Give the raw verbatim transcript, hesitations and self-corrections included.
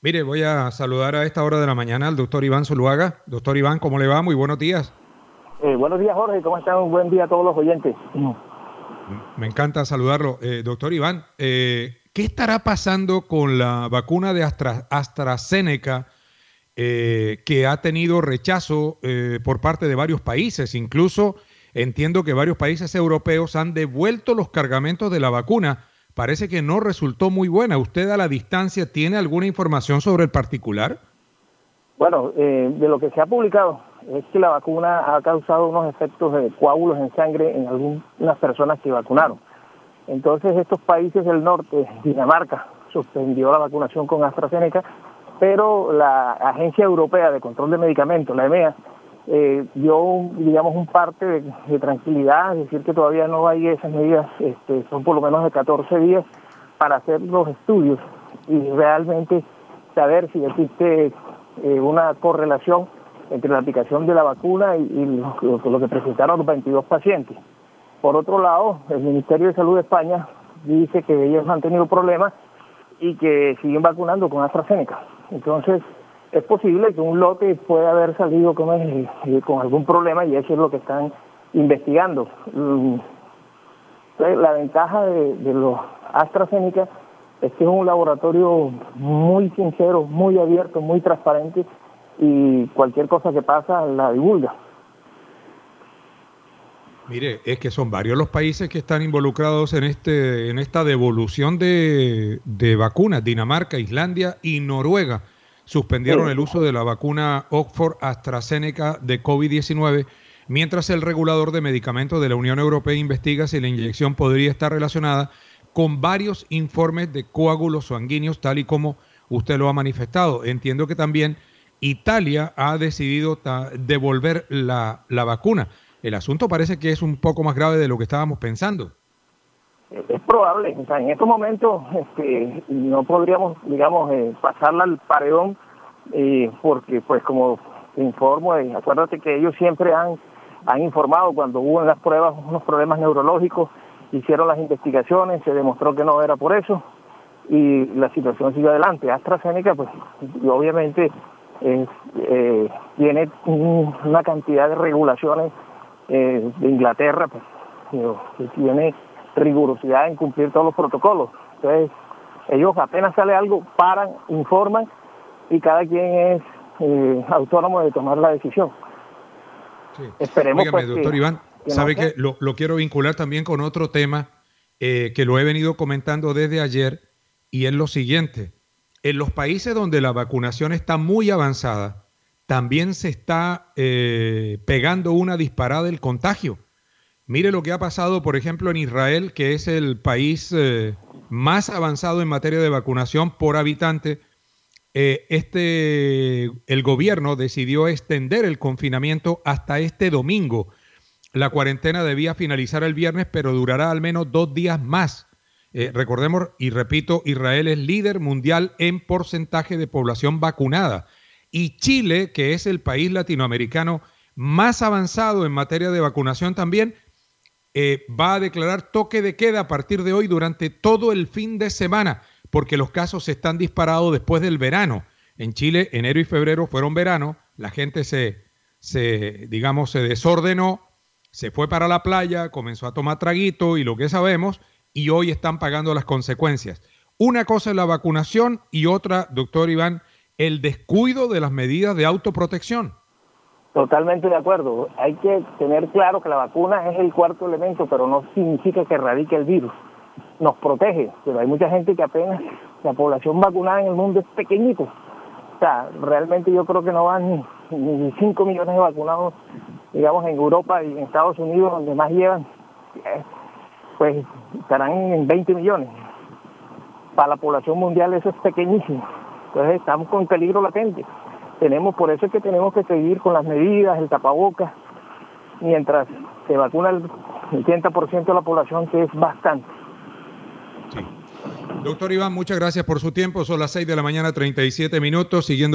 Mire, voy a saludar a esta hora de la mañana al doctor Iván Zuluaga. Doctor Iván, ¿cómo le va? Muy buenos días. Eh, buenos días, Jorge. ¿Cómo están? Un buen día a todos los oyentes. Me encanta saludarlo. Eh, doctor Iván, eh, ¿qué estará pasando con la vacuna de Astra, AstraZeneca eh, que ha tenido rechazo eh, por parte de varios países? Incluso entiendo que varios países europeos han devuelto los cargamentos de la vacuna. Parece que no resultó muy buena. ¿Usted a la distancia tiene alguna información sobre el particular? Bueno, eh, de lo que se ha publicado es que la vacuna ha causado unos efectos de coágulos en sangre en algunas personas que vacunaron. Entonces, estos países del norte, Dinamarca, suspendió la vacunación con AstraZeneca, pero la Agencia Europea de Control de Medicamentos, la EMEA, eh, dio, digamos, un parte de, de tranquilidad, es decir, que todavía no hay esas medidas, este, son por lo menos de catorce días para hacer los estudios y realmente saber si existe eh, una correlación entre la aplicación de la vacuna y, y lo, lo que presentaron los veintidós pacientes. Por otro lado, el Ministerio de Salud de España dice que ellos han tenido problemas y que siguen vacunando con AstraZeneca. Entonces, es posible que un lote pueda haber salido con, el, con algún problema y eso es lo que están investigando. Entonces, la ventaja de, de los AstraZeneca es que es un laboratorio muy sincero, muy abierto, muy transparente y cualquier cosa que pasa la divulga. Mire, es que son varios los países que están involucrados en este, en esta devolución de, de vacunas. Dinamarca, Islandia y Noruega suspendieron el uso de la vacuna Oxford AstraZeneca de COVID diecinueve, mientras el regulador de medicamentos de la Unión Europea investiga si la inyección podría estar relacionada con varios informes de coágulos sanguíneos, tal y como usted lo ha manifestado. Entiendo que también Italia ha decidido devolver la, la vacuna. El asunto parece que es un poco más grave de lo que estábamos pensando. Es probable, o sea, en estos momentos este, no podríamos, digamos, eh, pasarla al paredón, eh, porque, pues, como te informo, eh, acuérdate que ellos siempre han, han informado cuando hubo en las pruebas unos problemas neurológicos, hicieron las investigaciones, se demostró que no era por eso, y la situación sigue adelante. AstraZeneca, pues, obviamente, eh, eh, tiene una cantidad de regulaciones eh, de Inglaterra, pues, que tiene rigurosidad en cumplir todos los protocolos. Entonces, ellos apenas sale algo, paran, informan y cada quien es eh, autónomo de tomar la decisión. Sí. Esperemos. Óigame, pues, doctor que, Iván, que sabe no sea. que lo, lo quiero vincular también con otro tema eh, que lo he venido comentando desde ayer y es lo siguiente. En los países donde la vacunación está muy avanzada, también se está eh, pegando una disparada del contagio. Mire lo que ha pasado, por ejemplo, en Israel, que es el país eh, más avanzado en materia de vacunación por habitante. Eh, este, el gobierno decidió extender el confinamiento hasta este domingo. La cuarentena debía finalizar el viernes, pero durará al menos dos días más. Eh, recordemos, y repito, Israel es líder mundial en porcentaje de población vacunada. Y Chile, que es el país latinoamericano más avanzado en materia de vacunación también, Eh, va a declarar toque de queda a partir de hoy durante todo el fin de semana, porque los casos se están disparados después del verano. En Chile, enero y febrero fueron verano, la gente se, se, digamos, se desordenó, se fue para la playa, comenzó a tomar traguito y lo que sabemos, y hoy están pagando las consecuencias. Una cosa es la vacunación y otra, doctor Iván, el descuido de las medidas de autoprotección. Totalmente de acuerdo. Hay que tener claro que la vacuna es el cuarto elemento, pero no significa que erradique el virus. Nos protege, pero hay mucha gente que apenas, la población vacunada en el mundo es pequeñito. O sea, realmente yo creo que no van ni, ni cinco millones de vacunados, digamos, en Europa y en Estados Unidos, donde más llevan, pues estarán en veinte millones. Para la población mundial eso es pequeñísimo. Entonces estamos con peligro latente. Tenemos, por eso es que tenemos que seguir con las medidas, el tapabocas, mientras se vacuna el ochenta por ciento de la población, que es bastante. Sí. Doctor Iván, muchas gracias por su tiempo. Son las seis de la mañana, treinta y siete minutos, siguiendo